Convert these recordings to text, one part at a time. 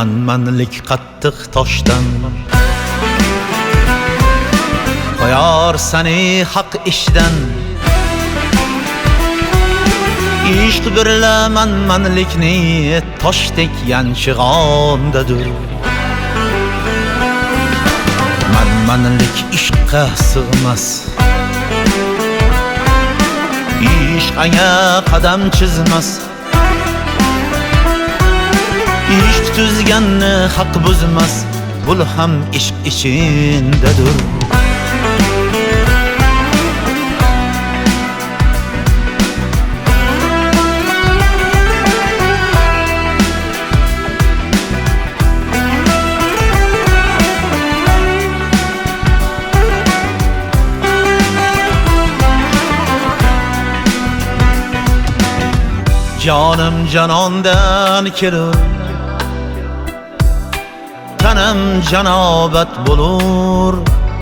manmanlik qattiq toshdan qo'yar seni haq ishdan. Ishq birla manmanlikni toshdek yanchig'ondadir. Manmanlik ishqqa sig'mas, ishq anga qadam chizmas. Ishq tuzganni haq buzmas, bul ham ishq ichindadir. Canım canondan kelur, tanam janobat bo'lur.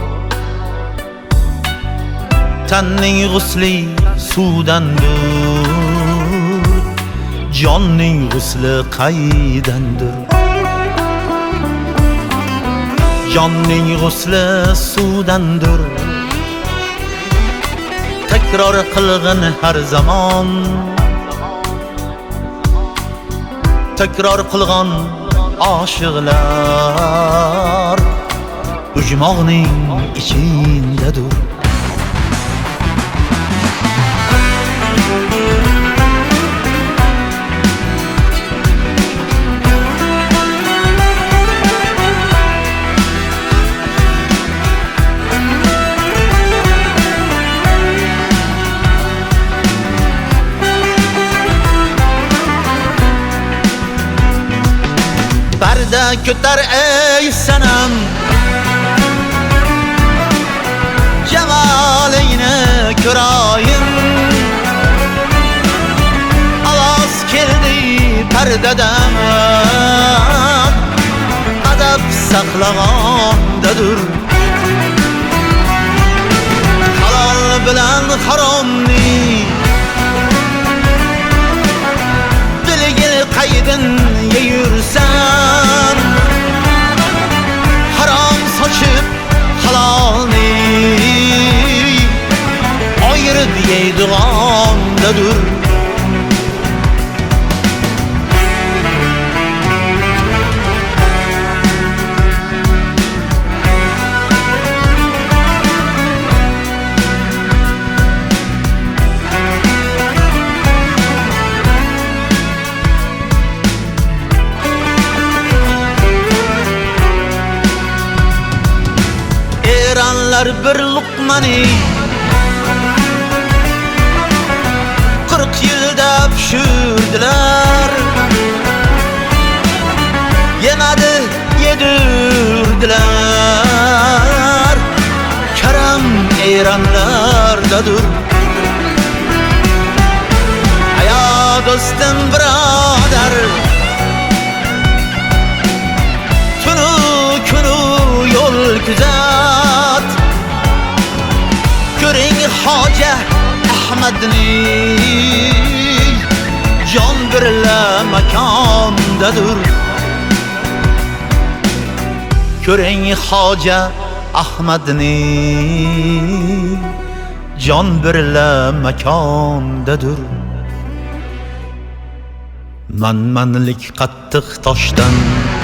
Tanning g'usli suvdandir, jonning g'usli qaydandir. Jonning g'usli suvdandir, takror qilg'in har zamon. Takror qilgan oshiqlar ujmoqning ichindadir. Parda ko'tar ey sanam, jamolingni ko'rayim. Ovoz keldi pardadan, adab saqlag'ondadir. Halol bilan haromni bilgil qaydin yeyursan. Harom sochib halolni ayirib yeydig'ondadir. Bir luqmani 40 yilda pishirdilar. Yemadi yedirdilar. Karam Eronlardadir. Ayo do'stim birodar, tunu kunu yo'l kuzat. Ko'ring Hoja Ahmadni, jon birla makondadir. Ko'ring Hoja Ahmadni, jon birla makondadir. Manmanlik qattiq toshdan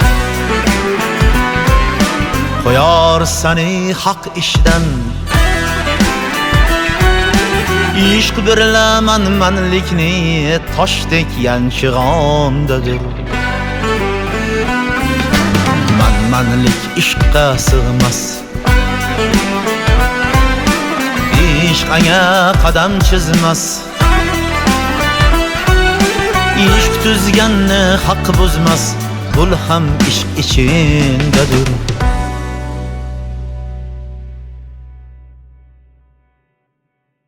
qo'yar seni haq ishdan. Ishq birla manmanlikni toshdek yanchig'ondadir. Manmanlik ishqqa sig'mas, ishq anga qadam chizmas. Ishq tuzganni haq buzmas, bul ham ishq ichindadir.